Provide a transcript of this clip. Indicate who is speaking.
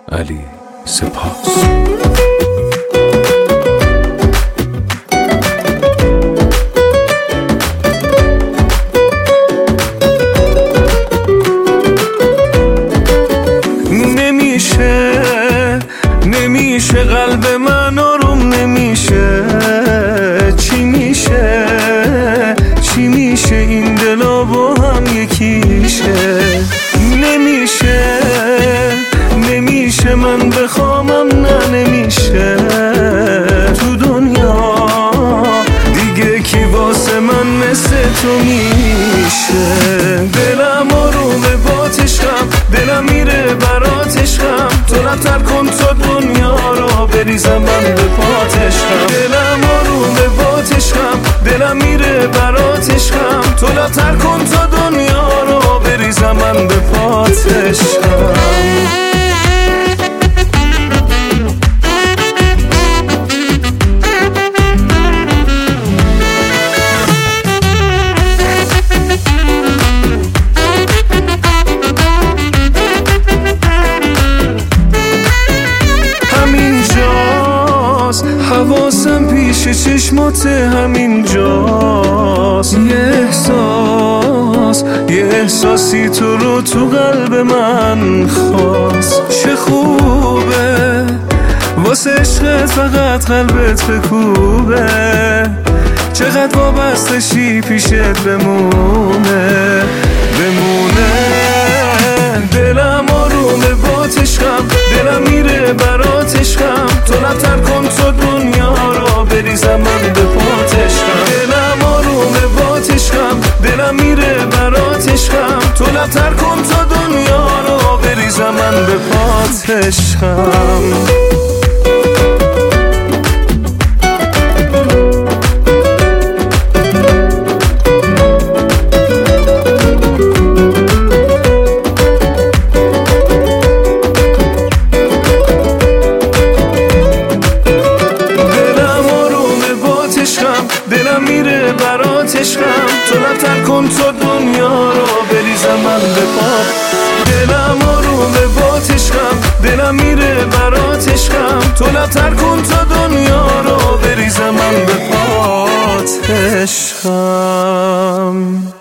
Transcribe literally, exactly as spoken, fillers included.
Speaker 1: علی سپاس.
Speaker 2: نمیشه نمیشه قلب من آروم نمیشه، چی میشه چی میشه این دلا با هم یکیشه. نمیشه نمیشه من بخوامم نه نمیشه، تو دنیا دیگه کی واسه من مثل تو میشه. دلم آرومه با عشقم، دلم میره برات عشقم، تو لبتر کن تا دنیا را بریزم من به پات عشقم. دلم آرومه با عشقم، دلم میره برات عشقم، تو لبتر کن تا دنیا را بریزم من به پات عشقم. حواسم پیش چشمات همینجاست، یه احساس یه احساسی تو رو تو قلب من خواست. چه خوبه واسه عشقت فقط قلبت بکوبه، چقدر وابستشی پیشت بمونه بمونه. دلم آرومه با عشقم، دلم میره برات عشقم، تو لبتر کن تا دنیا را بریزم من به پات عشقم. دلم آرومه با عشقم، دلم میره برات عشقم، تو لبتر کن تا دنیا را بریزم من به پات عشقم. دلم میره برات عشقم، تو لبتر کن تا دنیا رو بریزم من به پات. دلم آرومه با عشقم، دلم میره برات عشقم، تو لبتر کن تا دنیا رو بریزم من به پات عشقم.